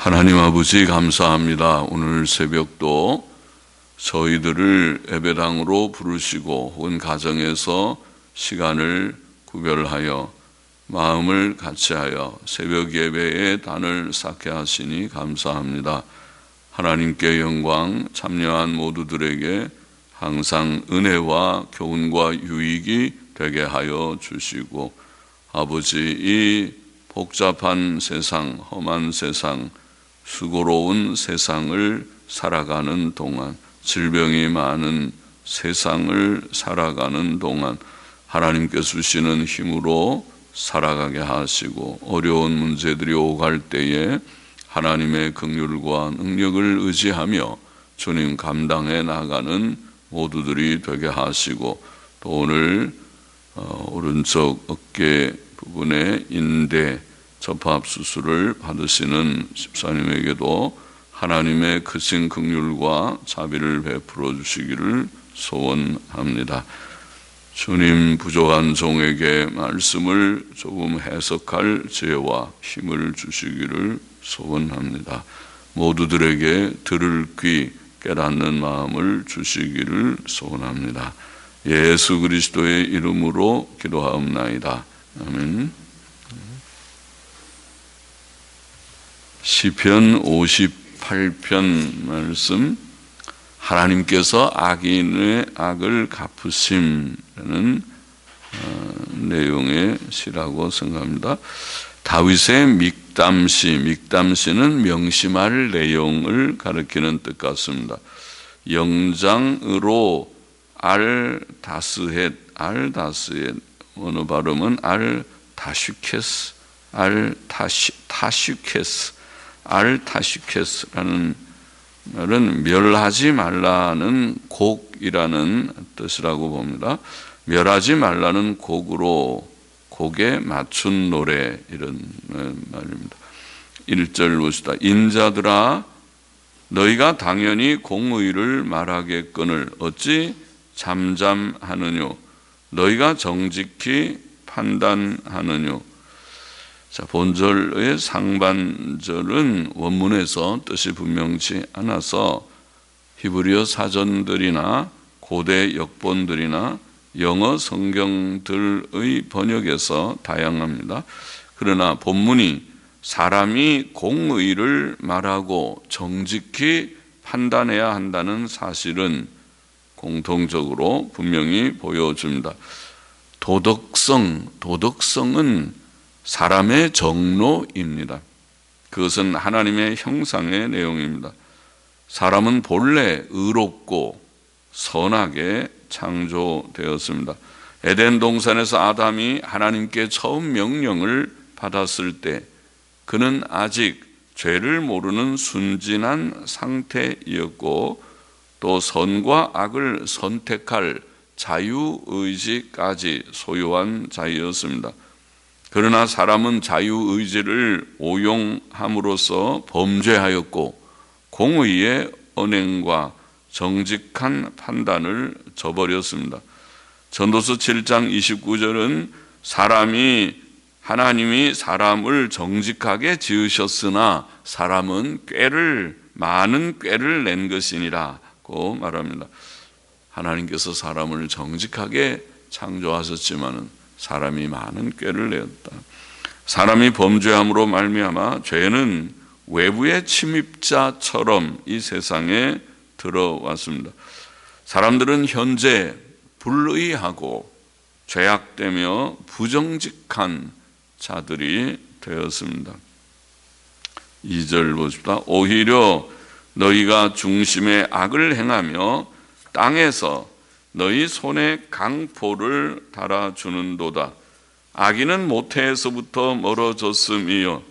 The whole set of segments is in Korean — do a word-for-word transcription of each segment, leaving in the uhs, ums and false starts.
하나님 아버지 감사합니다. 오늘 새벽도 저희들을 예배당으로 부르시고 혹은 가정에서 시간을 구별하여 마음을 같이하여 새벽 예배에 단을 쌓게 하시니 감사합니다. 하나님께 영광, 참여한 모두들에게 항상 은혜와 교훈과 유익이 되게 하여 주시고, 아버지, 이 복잡한 세상, 험한 세상, 수고로운 세상을 살아가는 동안, 질병이 많은 세상을 살아가는 동안 하나님께서 주시는 힘으로 살아가게 하시고, 어려운 문제들이 오갈 때에 하나님의 긍휼과 능력을 의지하며 주님 감당해 나가는 모두들이 되게 하시고, 또 오늘 어, 오른쪽 어깨 부분에 인대 접합 수술을 받으시는 집사님에게도 하나님의 크신 긍휼과 자비를 베풀어 주시기를 소원합니다. 주님, 부족한 종에게 말씀을 조금 해석할 지혜와 힘을 주시기를 소원합니다. 모두들에게 들을 귀, 깨닫는 마음을 주시기를 소원합니다. 예수 그리스도의 이름으로 기도하옵나이다. 아멘. 시편 오십팔 편 말씀, 하나님께서 악인의 악을 갚으심라는 어, 내용의 시라고 생각합니다. 다윗의 믹담시, 믹담시는 명심할 내용을 가리키는 뜻 같습니다. 영장으로 알-다스헷, 알-다스헷, 어느 발음은 알-다슈케스, 알-타슈케스, 알-타슈케스라는 말은 멸하지 말라는 곡이라는 뜻이라고 봅니다. 멸하지 말라는 곡으로 곡에 맞춘 노래, 이런 말입니다. 일 절 보시다. 인자들아, 너희가 당연히 공의를 말하겠거늘 어찌 잠잠하느뇨? 너희가 정직히 판단하느뇨? 자, 본절의 상반절은 원문에서 뜻이 분명치 않아서 히브리어 사전들이나 고대 역본들이나 영어 성경들의 번역에서 다양합니다. 그러나 본문이 사람이 공의를 말하고 정직히 판단해야 한다는 사실은 공통적으로 분명히 보여줍니다. 도덕성, 도덕성은 사람의 정로입니다. 그것은 하나님의 형상의 내용입니다. 사람은 본래 의롭고 선하게 창조되었습니다. 에덴 동산에서 아담이 하나님께 처음 명령을 받았을 때 그는 아직 죄를 모르는 순진한 상태였고, 또 선과 악을 선택할 자유의지까지 소유한 자였습니다. 그러나 사람은 자유의지를 오용함으로써 범죄하였고 공의의 언행과 정직한 판단을 저버렸습니다. 전도서 칠 장 이십구 절은 사람이 하나님이 사람을 정직하게 지으셨으나 사람은 꾀를 많은 꾀를 낸 것이니라고 말합니다. 하나님께서 사람을 정직하게 창조하셨지만은 사람이 많은 꾀를 내었다. 사람이 범죄함으로 말미암아 죄는 외부의 침입자처럼 이 세상에 들어왔습니다. 사람들은 현재 불의하고 죄악되며 부정직한 자들이 되었습니다. 이 절 보십시다. 오히려 너희가 중심에 악을 행하며 땅에서 너희 손에 강포를 달아주는도다. 악인은 모태에서부터 멀어졌음이요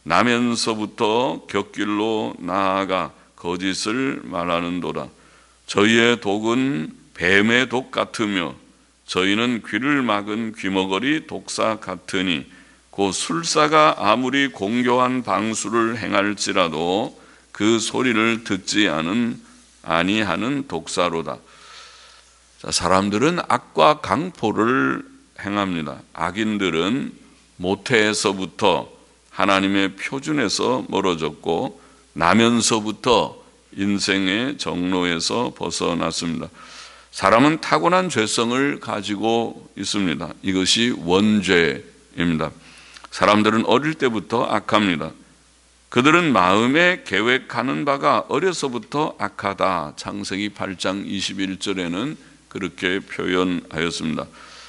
나면서부터 곁길로 나아가 거짓을 말하는도다. 저희의 독은 뱀의 독 같으며 저희는 귀를 막은 귀머거리 독사 같으니 곧 술사가 아무리 공교한 방수를 행할지라도 그 소리를 듣지 않은 아니하는 독사로다. 자, 사람들은 악과 강포를 행합니다. 악인들은 모태에서부터 하나님의 표준에서 멀어졌고 나면서부터 인생의 정로에서 벗어났습니다. 사람은 타고난 죄성을 가지고 있습니다. 이것이 원죄입니다. 사람들은 어릴 때부터 악합니다. 그들은 마음에 계획하는 바가 어려서부터 악하다. 창세기 팔 장 이십일 절에는 그렇게 표현하였습니다.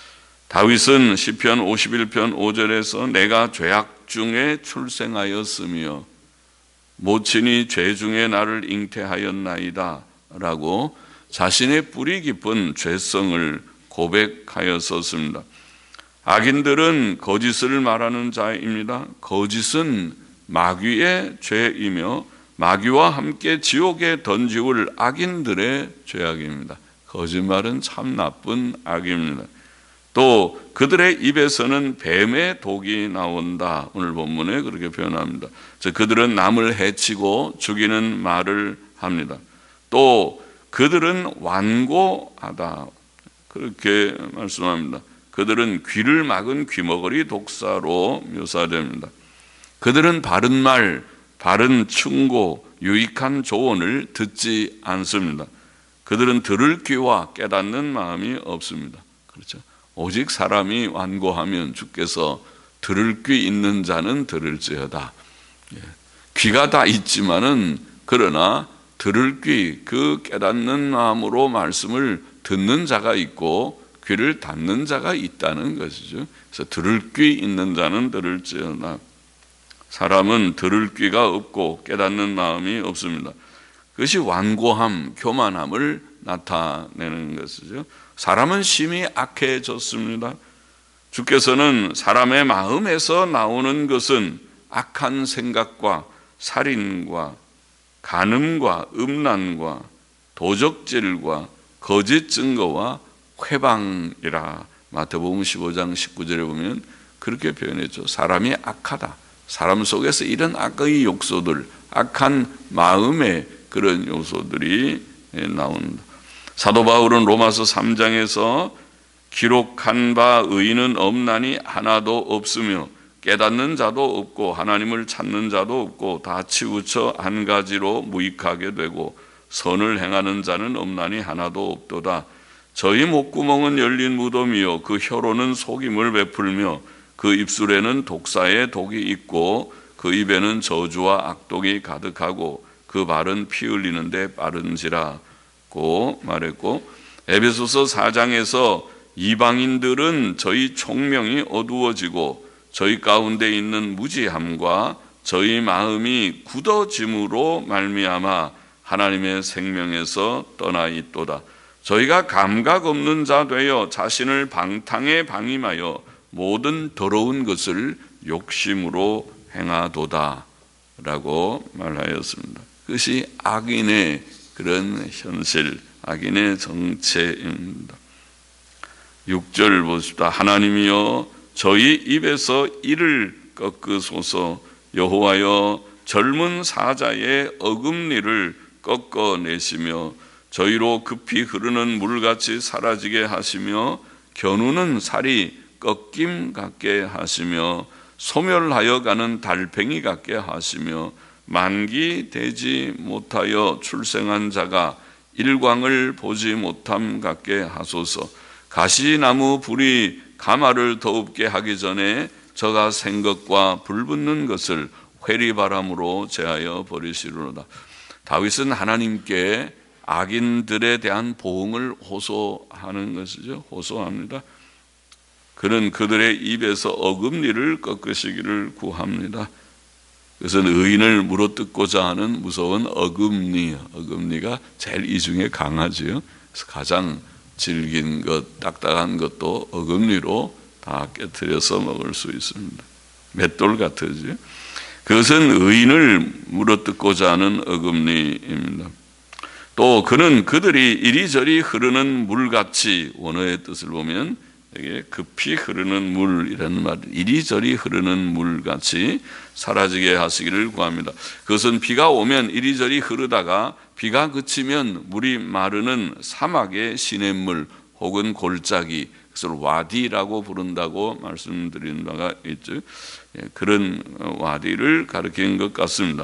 다윗은 시편 오십일 편 오 절에서 내가 죄악 중에 출생하였으며 모친이 죄 중에 나를 잉태하였나이다 라고 자신의 뿌리 깊은 죄성을 고백하였었습니다. 악인들은 거짓을 말하는 자입니다. 거짓은 마귀의 죄이며 마귀와 함께 지옥에 던지울 악인들의 죄악입니다. 거짓말은 참 나쁜 악입니다. 또 그들의 입에서는 뱀의 독이 나온다. 오늘 본문에 그렇게 표현합니다. 즉 그들은 남을 해치고 죽이는 말을 합니다. 또 그들은 완고하다. 그렇게 말씀합니다. 그들은 귀를 막은 귀머거리 독사로 묘사됩니다. 그들은 바른 말, 바른 충고, 유익한 조언을 듣지 않습니다. 그들은 들을 귀와 깨닫는 마음이 없습니다. 그렇죠? 오직 사람이 완고하면 주께서 들을 귀 있는 자는 들을지어다. 귀가 다 있지만은 그러나 들을 귀, 그 깨닫는 마음으로 말씀을 듣는 자가 있고 귀를 닫는 자가 있다는 것이죠. 그래서 들을 귀 있는 자는 들을지어다. 사람은 들을 귀가 없고 깨닫는 마음이 없습니다. 그것이 완고함, 교만함을 나타내는 것이죠. 사람은 심히 악해졌습니다. 주께서는 사람의 마음에서 나오는 것은 악한 생각과 살인과 간음과 음란과 도적질과 거짓 증거와 회방이라. 마태복음 십오 장 십구 절에 보면 그렇게 표현했죠. 사람이 악하다. 사람 속에서 이런 악의 욕소들, 악한 마음의 그런 요소들이 나온다. 사도 바울은 로마서 삼 장에서 기록한 바 의인은 없나니 하나도 없으며 깨닫는 자도 없고 하나님을 찾는 자도 없고 다 치우쳐 한 가지로 무익하게 되고 선을 행하는 자는 없나니 하나도 없도다. 저희 목구멍은 열린 무덤이요 그 혀로는 속임을 베풀며 그 입술에는 독사의 독이 있고 그 입에는 저주와 악독이 가득하고 그 발은 피 흘리는데 빠른지라고 말했고, 에베소서 사 장에서 이방인들은 저희 총명이 어두워지고 저희 가운데 있는 무지함과 저희 마음이 굳어짐으로 말미암아 하나님의 생명에서 떠나 있도다. 저희가 감각 없는 자 되어 자신을 방탕에 방임하여 모든 더러운 것을 욕심으로 행하도다 라고 말하였습니다. 그것이 악인의 그런 현실, 악인의 정체입니다. 육 절 보십시다. 하나님이여 저희 입에서 이를 꺾으소서. 여호와여 젊은 사자의 어금니를 꺾어내시며 저희로 급히 흐르는 물같이 사라지게 하시며 겨누는 살이 꺾임 같게 하시며 소멸하여 가는 달팽이 같게 하시며 만기 되지 못하여 출생한 자가 일광을 보지 못함 같게 하소서. 가시나무 불이 가마를 더웁게 하기 전에 저가 생것과 불붙는 것을 회리바람으로 제하여 버리시리로다. 다윗은 하나님께 악인들에 대한 보응을 호소하는 것이죠. 호소합니다. 그는 그들의 입에서 어금니를 꺾으시기를 구합니다. 그것은 의인을 물어뜯고자 하는 무서운 어금니, 어금니가 제일 이 중에 강하지요. 그래서 가장 질긴 것, 딱딱한 것도 어금니로 다 깨트려서 먹을 수 있습니다. 맷돌 같으죠. 그것은 의인을 물어뜯고자 하는 어금니입니다. 또 그는 그들이 이리저리 흐르는 물같이, 원어의 뜻을 보면 이게 급히 흐르는 물이라는 말, 이리저리 흐르는 물같이 사라지게 하시기를 구합니다. 그것은 비가 오면 이리저리 흐르다가 비가 그치면 물이 마르는 사막의 시냇물 혹은 골짜기, 그것을 와디라고 부른다고 말씀드린 바가 있죠. 그런 와디를 가리키는 것 같습니다. 또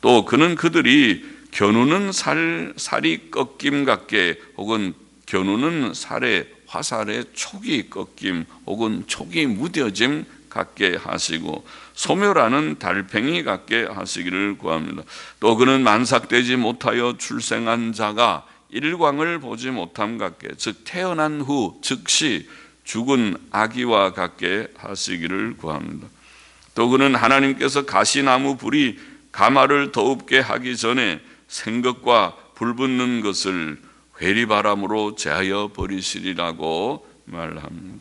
또 그는 그들이 겨누는 살, 살이 꺾임 같게 혹은 겨누는 살에 화살의 촉이 꺾임 혹은 촉이 무뎌짐 같게 하시고 소멸하는 달팽이 같게 하시기를 구합니다. 또 그는 만삭되지 못하여 출생한 자가 일광을 보지 못함 같게, 즉 태어난 후 즉시 죽은 아기와 같게 하시기를 구합니다. 또 그는 하나님께서 가시나무 불이 가마를 더웁게 하기 전에 생것과 불붙는 것을 회리바람으로 제하여 버리시리라고 말합니다.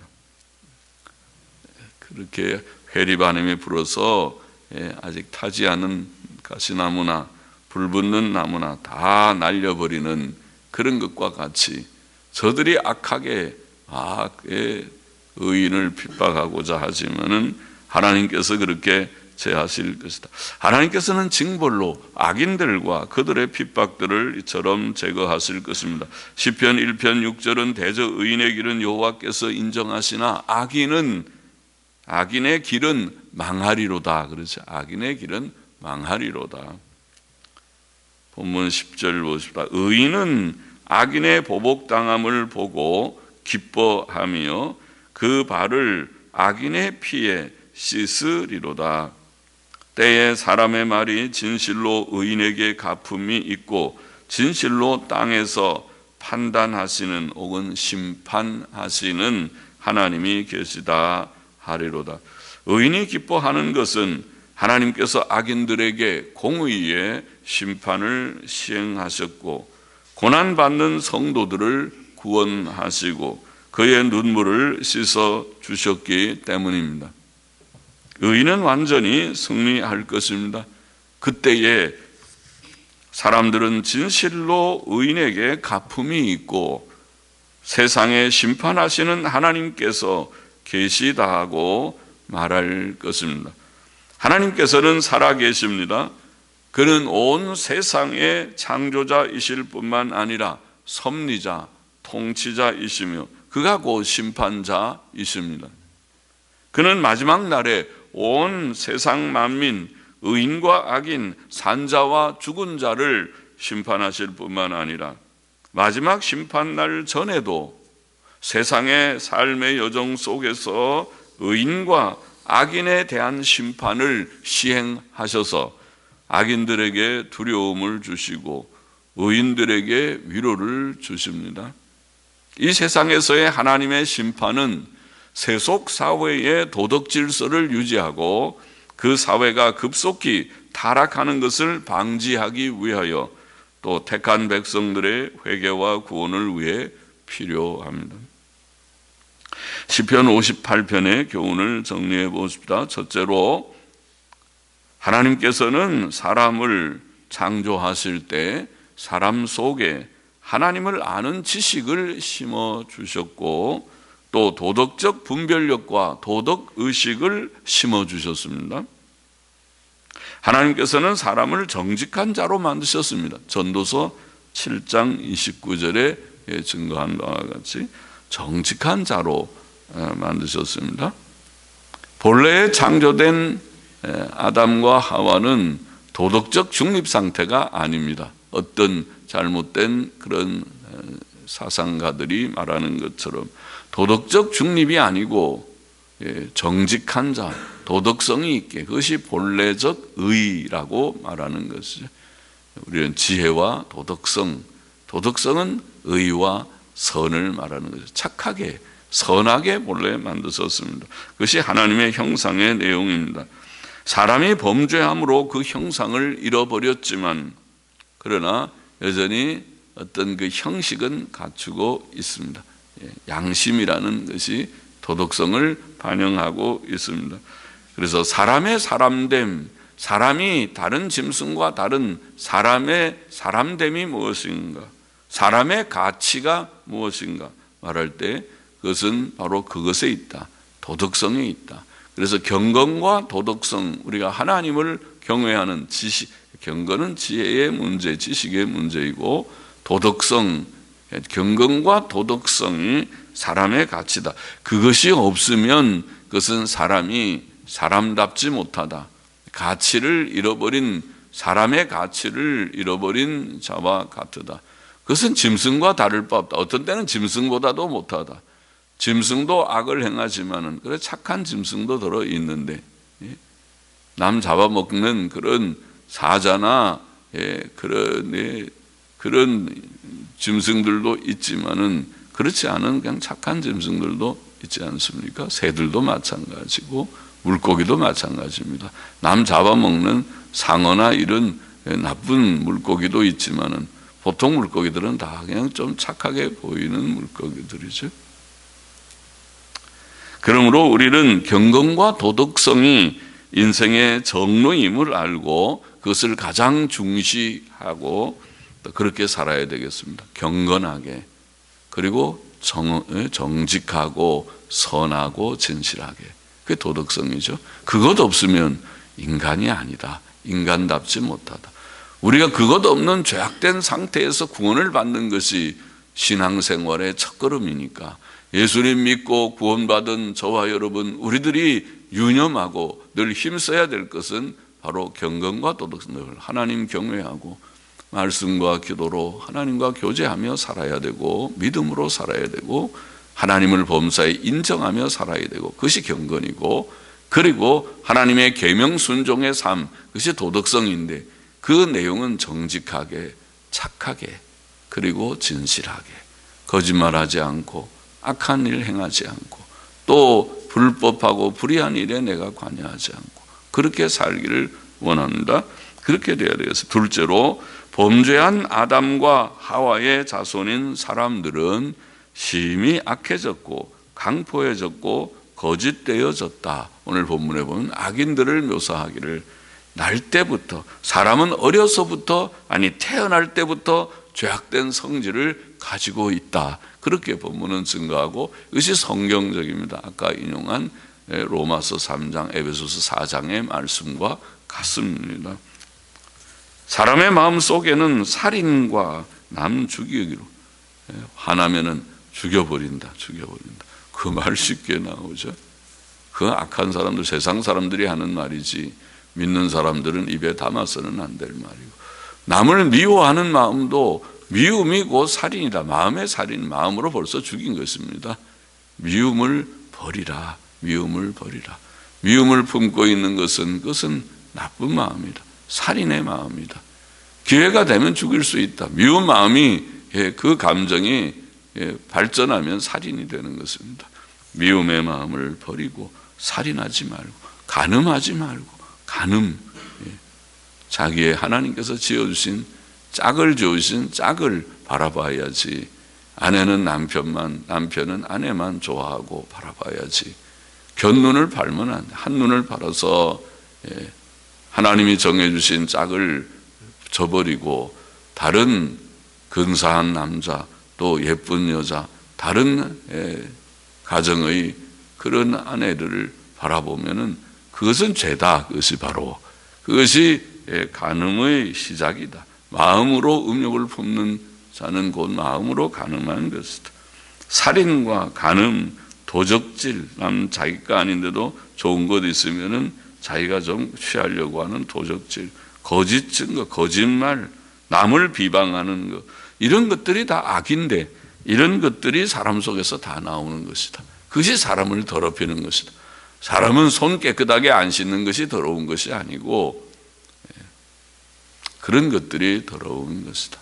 그렇게 회리바람이 불어서 아직 타지 않은 가시나무나 불붙는 나무나 다 날려버리는 그런 것과 같이 저들이 악하게 악의 의인을 핍박하고자 하지만은 하나님께서 그렇게 제하실 것이다. 하나님께서는 징벌로 악인들과 그들의 핍박들을 이처럼 제거하실 것입니다. 시편 일 편 육 절은 대저 의인의 길은 여호와께서 인정하시나 악인은 악인의 길은 망하리로다. 그렇죠. 악인의 길은 망하리로다. 본문 십 절 보십시다. 의인은 악인의 보복당함을 보고 기뻐하며 그 발을 악인의 피에 씻으리로다. 때에 사람의 말이 진실로 의인에게 갚음이 있고 진실로 땅에서 판단하시는 혹은 심판하시는 하나님이 계시다 하리로다. 의인이 기뻐하는 것은 하나님께서 악인들에게 공의의 심판을 시행하셨고 고난받는 성도들을 구원하시고 그의 눈물을 씻어 주셨기 때문입니다. 의인은 완전히 승리할 것입니다. 그때에 사람들은 진실로 의인에게 갚음이 있고 세상에 심판하시는 하나님께서 계시다 하고 말할 것입니다. 하나님께서는 살아계십니다. 그는 온 세상의 창조자이실 뿐만 아니라 섭리자, 통치자이시며 그가 곧 심판자이십니다. 그는 마지막 날에 온 세상 만민, 의인과 악인, 산자와 죽은 자를 심판하실 뿐만 아니라 마지막 심판날 전에도 세상의 삶의 여정 속에서 의인과 악인에 대한 심판을 시행하셔서 악인들에게 두려움을 주시고 의인들에게 위로를 주십니다. 이 세상에서의 하나님의 심판은 세속 사회의 도덕 질서를 유지하고 그 사회가 급속히 타락하는 것을 방지하기 위하여 또 택한 백성들의 회개와 구원을 위해 필요합니다. 시편 오십팔 편의 교훈을 정리해 보십시다. 첫째로 하나님께서는 사람을 창조하실 때 사람 속에 하나님을 아는 지식을 심어 주셨고 또 도덕적 분별력과 도덕 의식을 심어 주셨습니다. 하나님께서는 사람을 정직한 자로 만드셨습니다. 전도서 칠 장 이십구 절에 증거한 바와 같이 정직한 자로 만드셨습니다. 본래 창조된 아담과 하와는 도덕적 중립 상태가 아닙니다. 어떤 잘못된 그런 사상가들이 말하는 것처럼 도덕적 중립이 아니고 정직한 자, 도덕성이 있게, 그것이 본래적 의라고 말하는 것이죠. 우리는 지혜와 도덕성, 도덕성은 의와 선을 말하는 거죠. 착하게, 선하게 본래 만드셨습니다. 그것이 하나님의 형상의 내용입니다. 사람이 범죄함으로 그 형상을 잃어버렸지만 그러나 여전히 어떤 그 형식은 갖추고 있습니다. 양심이라는 것이 도덕성을 반영하고 있습니다. 그래서 사람의 사람됨, 사람이 다른 짐승과 다른 사람의 사람됨이 무엇인가, 사람의 가치가 무엇인가 말할 때 그것은 바로 그것에 있다. 도덕성에 있다. 그래서 경건과 도덕성, 우리가 하나님을 경외하는 지식, 경건은 지혜의 문제, 지식의 문제이고 도덕성, 경건과 도덕성이 사람의 가치다. 그것이 없으면 그것은 사람이 사람답지 못하다. 가치를 잃어버린 사람의 가치를 잃어버린 자와 같으다. 그것은 짐승과 다를 바 없다. 어떤 때는 짐승보다도 못하다. 짐승도 악을 행하지만은 그래 착한 짐승도 들어 있는데 남 잡아먹는 그런 사자나 예, 그런 예, 그런 짐승들도 있지만은 그렇지 않은 그냥 착한 짐승들도 있지 않습니까? 새들도 마찬가지고 물고기도 마찬가지입니다. 남 잡아먹는 상어나 이런 나쁜 물고기도 있지만은 보통 물고기들은 다 그냥 좀 착하게 보이는 물고기들이죠. 그러므로 우리는 경건과 도덕성이 인생의 정로임을 알고 그것을 가장 중시하고 그렇게 살아야 되겠습니다. 경건하게, 그리고 정, 정직하고 선하고 진실하게. 그게 도덕성이죠. 그것 없으면 인간이 아니다. 인간답지 못하다. 우리가 그것 없는 죄악된 상태에서 구원을 받는 것이 신앙생활의 첫걸음이니까 예수님 믿고 구원받은 저와 여러분, 우리들이 유념하고 늘 힘써야 될 것은 바로 경건과 도덕성을 하나님 경외하고 말씀과 기도로 하나님과 교제하며 살아야 되고 믿음으로 살아야 되고 하나님을 범사에 인정하며 살아야 되고 그것이 경건이고, 그리고 하나님의 계명 순종의 삶, 그것이 도덕성인데 그 내용은 정직하게, 착하게, 그리고 진실하게, 거짓말하지 않고 악한 일 행하지 않고 또 불법하고 불의한 일에 내가 관여하지 않고 그렇게 살기를 원합니다. 그렇게 돼야 되겠어요. 둘째로, 범죄한 아담과 하와의 자손인 사람들은 심히 악해졌고 강포해졌고 거짓되어졌다. 오늘 본문에 보면 악인들을 묘사하기를 날 때부터, 사람은 어려서부터, 아니 태어날 때부터 죄악된 성질을 가지고 있다. 그렇게 본문은 증거하고 이것이 성경적입니다. 아까 인용한 로마서 삼 장, 에베소서 사 장의 말씀과 같습니다. 사람의 마음 속에는 살인과 남 죽이기로, 화나면은 죽여버린다, 죽여버린다. 그 말 쉽게 나오죠. 그 악한 사람들, 세상 사람들이 하는 말이지 믿는 사람들은 입에 담아서는 안 될 말이고, 남을 미워하는 마음도 미움이 곧 살인이다. 마음의 살인, 마음으로 벌써 죽인 것입니다. 미움을 버리라, 미움을 버리라. 미움을 품고 있는 것은 그것은 나쁜 마음이다. 살인의 마음이다. 기회가 되면 죽일 수 있다. 미운 마음이, 그 감정이 발전하면 살인이 되는 것입니다. 미움의 마음을 버리고 살인하지 말고, 간음하지 말고, 간음, 자기의 하나님께서 지어주신 짝을 주신 짝을 바라봐야지. 아내는 남편만, 남편은 아내만 좋아하고 바라봐야지. 곁눈을 팔면 안 돼. 한눈을 팔아서 하나님이 정해주신 짝을 저버리고 다른 근사한 남자, 또 예쁜 여자, 다른 가정의 그런 아내들을 바라보면은 그것은 죄다. 그것이 바로, 그것이 간음의 시작이다. 마음으로 음욕을 품는 자는 곧 마음으로 간음하는 것이다. 살인과 간음, 도적질, 남 자기가 아닌데도 좋은 것 있으면은 자기가 좀 취하려고 하는 도적질, 거짓 증거, 거짓말, 남을 비방하는 것, 이런 것들이 다 악인데 이런 것들이 사람 속에서 다 나오는 것이다. 그것이 사람을 더럽히는 것이다. 사람은 손 깨끗하게 안 씻는 것이 더러운 것이 아니고 그런 것들이 더러운 것이다.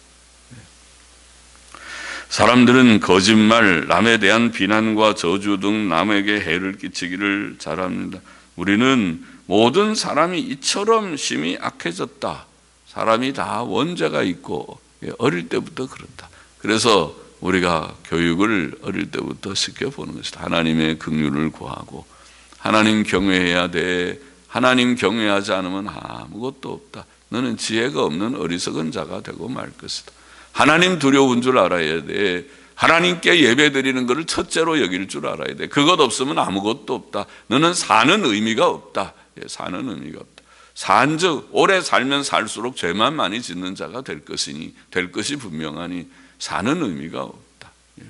사람들은 거짓말, 남에 대한 비난과 저주 등 남에게 해를 끼치기를 잘합니다. 우리는 모든 사람이 이처럼 심히 악해졌다. 사람이 다 원죄가 있고 어릴 때부터 그렇다. 그래서 우리가 교육을 어릴 때부터 시켜보는 것이다. 하나님의 긍휼을 구하고 하나님 경외해야 돼. 하나님 경외하지 않으면 아무것도 없다. 너는 지혜가 없는 어리석은 자가 되고 말 것이다. 하나님 두려운 줄 알아야 돼. 하나님께 예배드리는 것을 첫째로 여길 줄 알아야 돼. 그것 없으면 아무것도 없다. 너는 사는 의미가 없다. 사는 의미가 없다. 산즉 오래 살면 살수록 죄만 많이 짓는 자가 될 것이니, 될 것이 분명하니 사는 의미가 없다.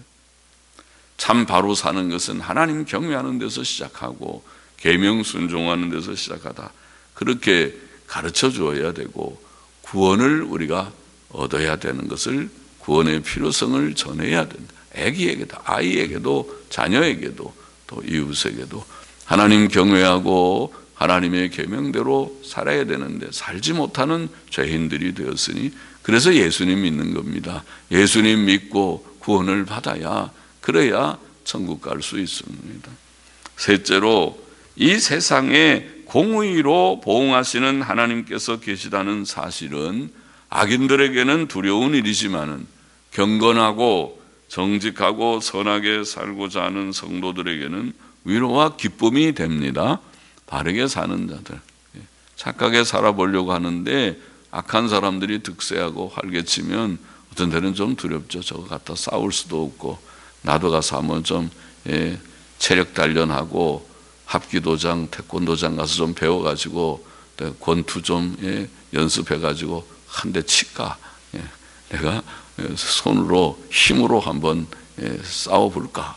참 바로 사는 것은 하나님 경외하는 데서 시작하고 계명 순종하는 데서 시작하다. 그렇게 가르쳐 주어야 되고 구원을 우리가 얻어야 되는 것을, 구원의 필요성을 전해야 된다. 아기에게도, 아이에게도, 자녀에게도, 또 이웃에게도 하나님 경외하고 하나님의 계명대로 살아야 되는데 살지 못하는 죄인들이 되었으니, 그래서 예수님 믿는 겁니다. 예수님 믿고 구원을 받아야, 그래야 천국 갈 수 있습니다. 셋째로, 이 세상에 공의로 보응하시는 하나님께서 계시다는 사실은 악인들에게는 두려운 일이지만은 경건하고 정직하고 선하게 살고자 하는 성도들에게는 위로와 기쁨이 됩니다. 바르게 사는 자들, 착하게 살아보려고 하는데 악한 사람들이 득세하고 활개치면 어떤 때는 좀 두렵죠. 저거 갖다 싸울 수도 없고, 나도 가서 한번 좀 예, 체력 단련하고 합기도장, 태권도장 가서 좀 배워가지고 권투 좀 예, 연습해가지고 한 대 칠까? 예, 내가 손으로 힘으로 한번 예, 싸워볼까?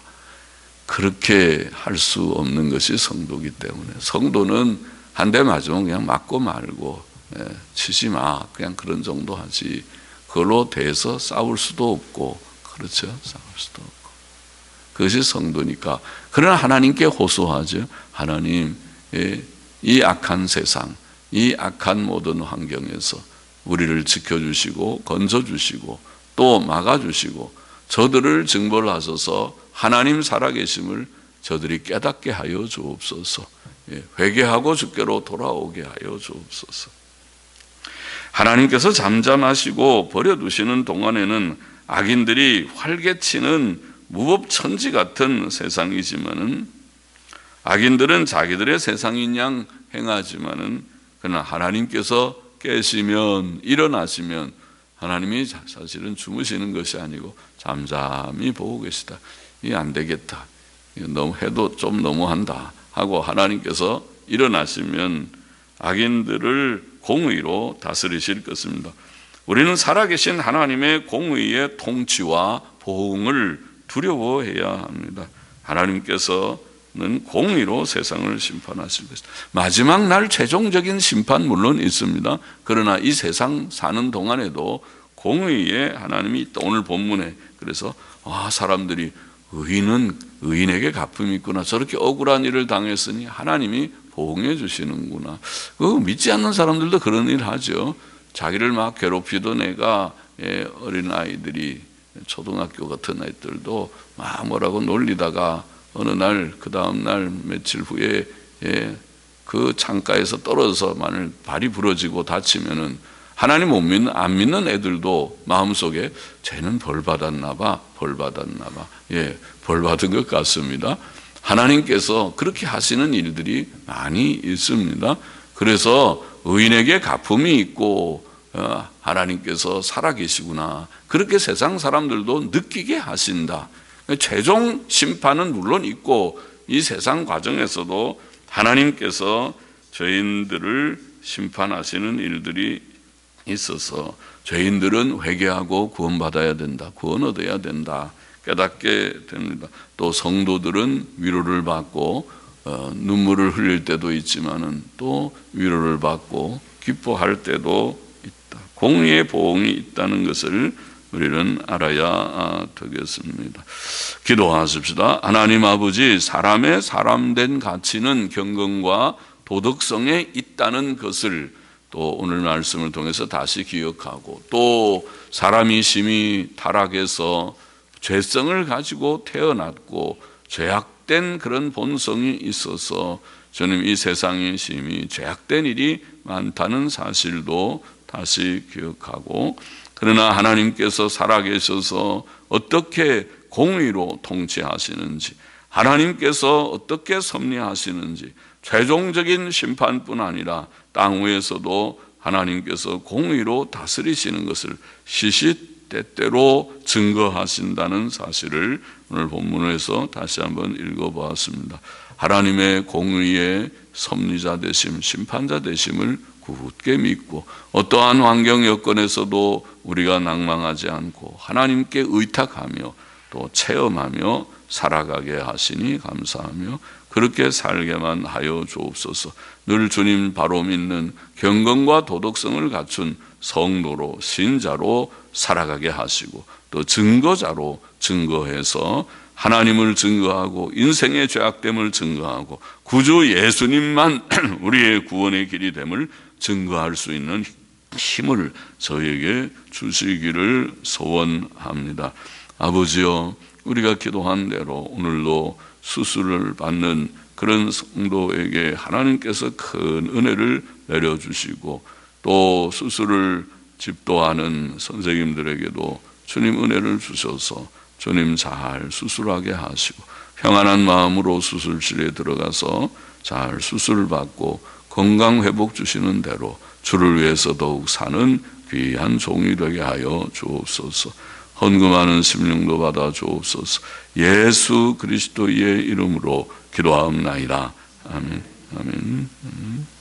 그렇게 할 수 없는 것이 성도이기 때문에, 성도는 한 대 맞으면 그냥 맞고 말고 예, 치지 마, 그냥 그런 정도 하지, 그걸로 대해서 싸울 수도 없고, 그렇죠? 싸울 수도 없고. 그것이 성도니까. 그러나 하나님께 호소하죠. 하나님, 예, 이 악한 세상, 이 악한 모든 환경에서 우리를 지켜주시고 건져주시고 또 막아주시고 저들을 증벌하셔서 하나님 살아계심을 저들이 깨닫게 하여 주옵소서. 예, 회개하고 주께로 돌아오게 하여 주옵소서. 하나님께서 잠잠하시고 버려두시는 동안에는 악인들이 활개치는 무법천지 같은 세상이지만은, 악인들은 자기들의 세상인 양 행하지만은, 그러나 하나님께서 깨시면, 일어나시면 하나님이 사실은 주무시는 것이 아니고 잠잠히 보고 계시다. 이게 안 되겠다, 너무 해도 좀 너무한다 하고 하나님께서 일어나시면 악인들을 공의로 다스리실 것입니다. 우리는 살아계신 하나님의 공의의 통치와 보응을 두려워해야 합니다. 하나님께서는 공의로 세상을 심판하실 것이다. 마지막 날 최종적인 심판 물론 있습니다. 그러나 이 세상 사는 동안에도 공의에 하나님이 오늘 본문에, 그래서 아, 사람들이 의인은 의인에게 갚음이 있구나, 저렇게 억울한 일을 당했으니 하나님이 보응해 주시는구나. 그 믿지 않는 사람들도 그런 일 하죠. 자기를 막 괴롭히던 애가, 예, 어린 아이들이, 초등학교 같은 아이들도 막 뭐라고 놀리다가 어느 날, 그 다음 날 며칠 후에 예, 그 창가에서 떨어져서 만일 발이 부러지고 다치면은 하나님 못 믿는, 안 믿는 애들도 마음속에 쟤는 벌 받았나 봐, 벌 받았나 봐. 예, 벌 받은 것 같습니다. 하나님께서 그렇게 하시는 일들이 많이 있습니다. 그래서 의인에게 갚음이 있고 하나님께서 살아계시구나, 그렇게 세상 사람들도 느끼게 하신다. 최종 심판은 물론 있고 이 세상 과정에서도 하나님께서 죄인들을 심판하시는 일들이 있어서 죄인들은 회개하고 구원받아야 된다, 구원 얻어야 된다, 깨닫게 됩니다. 또 성도들은 위로를 받고 어, 눈물을 흘릴 때도 있지만은 또 위로를 받고 기뻐할 때도 있다. 공의의 보응이 있다는 것을 우리는 알아야 되겠습니다. 기도하십시다. 하나님 아버지, 사람의 사람된 가치는 경건과 도덕성에 있다는 것을 또 오늘 말씀을 통해서 다시 기억하고, 또 사람이 심히 타락해서 죄성을 가지고 태어났고 죄악된 그런 본성이 있어서 저는 이 세상에 심히 죄악된 일이 많다는 사실도 다시 기억하고, 그러나 하나님께서 살아계셔서 어떻게 공의로 통치하시는지, 하나님께서 어떻게 섭리하시는지, 최종적인 심판뿐 아니라 땅 위에서도 하나님께서 공의로 다스리시는 것을 시시때때로 증거하신다는 사실을 오늘 본문에서 다시 한번 읽어보았습니다. 하나님의 공의의 섭리자 되심, 심판자 되심을 굳게 믿고 어떠한 환경 여건에서도 우리가 낭망하지 않고 하나님께 의탁하며 또 체험하며 살아가게 하시니 감사하며, 그렇게 살게만 하여 주옵소서. 늘 주님 바로 믿는 경건과 도덕성을 갖춘 성도로, 신자로 살아가게 하시고, 또 증거자로 증거해서 하나님을 증거하고 인생의 죄악됨을 증거하고 구주 예수님만 우리의 구원의 길이 됨을 증거할 수 있는 힘을 저에게 주시기를 소원합니다. 아버지여, 우리가 기도한 대로 오늘도 수술을 받는 그런 성도에게 하나님께서 큰 은혜를 내려주시고, 또 수술을 집도하는 선생님들에게도 주님 은혜를 주셔서 주님 잘 수술하게 하시고 평안한 마음으로 수술실에 들어가서 잘 수술을 받고 건강 회복 주시는 대로 주를 위해서 더욱 사는 귀한 종이 되게 하여 주옵소서. 헌금하는 심령도 받아 주옵소서. 예수 그리스도의 이름으로 기도하옵나이다. 아멘. 아멘. 아멘.